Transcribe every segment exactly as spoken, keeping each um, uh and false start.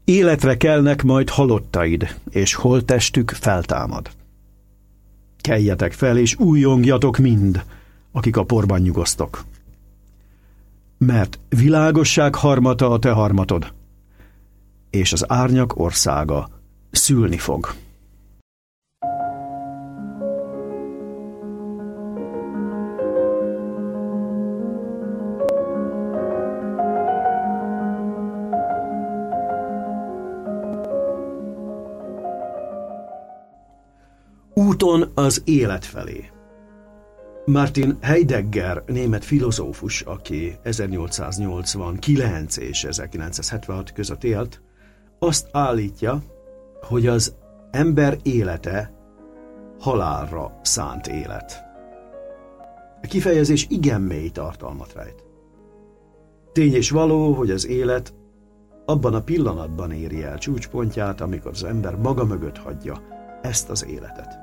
Életre kelnek majd halottaid, és holttestük feltámad. Keljetek fel, és újjongjatok mind, akik a porban nyugosztok. Mert világosság harmata a te harmatod, és az árnyak országa szülni fog. Úton az élet felé. Martin Heidegger, német filozófus, aki ezernyolcszáznyolcvankilenc és ezerkilencszázhetvenhat között élt, azt állítja, hogy az ember élete halálra szánt élet. A kifejezés igen mély tartalmat rejt. Tény és való, hogy az élet abban a pillanatban éri el csúcspontját, amikor az ember maga mögött hagyja ezt az életet.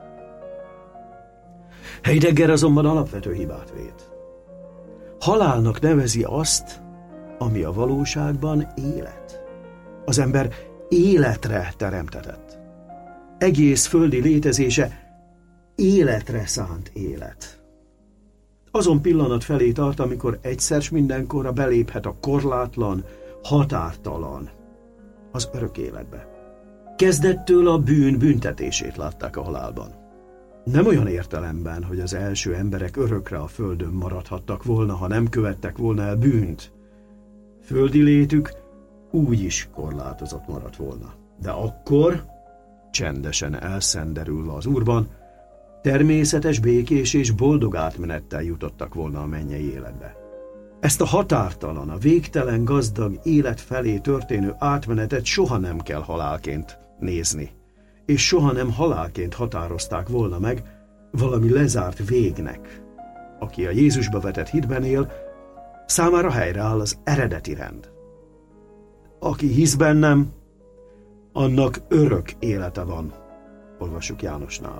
Heidegger azonban alapvető hibát vét. Halálnak nevezi azt, ami a valóságban élet. Az ember életre teremtetett. Egész földi létezése életre szánt élet. Azon pillanat felé tart, amikor egyszer s mindenkorra beléphet a korlátlan, határtalan, az örök életbe. Kezdettől a bűn büntetését látták a halálban. Nem olyan értelemben, hogy az első emberek örökre a földön maradhattak volna, ha nem követtek volna el bűnt. Földi létük úgy is korlátozott maradt volna. De akkor, csendesen elszenderülve az Úrban, természetes, békés és boldog átmenettel jutottak volna a mennyei életbe. Ezt a határtalan, a végtelen gazdag élet felé történő átmenetet soha nem kell halálként nézni, és soha nem halálként határozták volna meg valami lezárt végnek. Aki a Jézusba vetett hitben él, számára helyreáll az eredeti rend. Aki hisz bennem, annak örök élete van, olvassuk Jánosnál.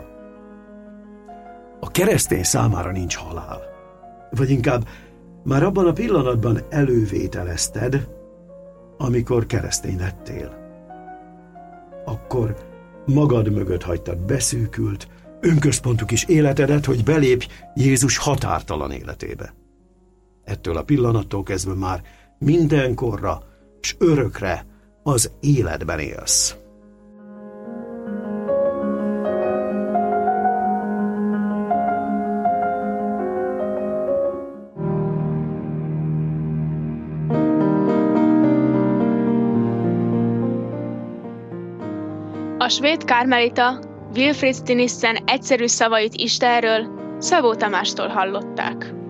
A keresztény számára nincs halál, vagy inkább már abban a pillanatban elővételezted, amikor keresztény lettél. Akkor magad mögött hagytad beszűkült, önközpontú kis életedet, hogy belépj Jézus határtalan életébe. Ettől a pillanattól kezdve már mindenkorra s örökre az életben élsz. A svéd karmelita Wilfrid Stinissen egyszerű szavait Istenről Szabó Tamástól hallották.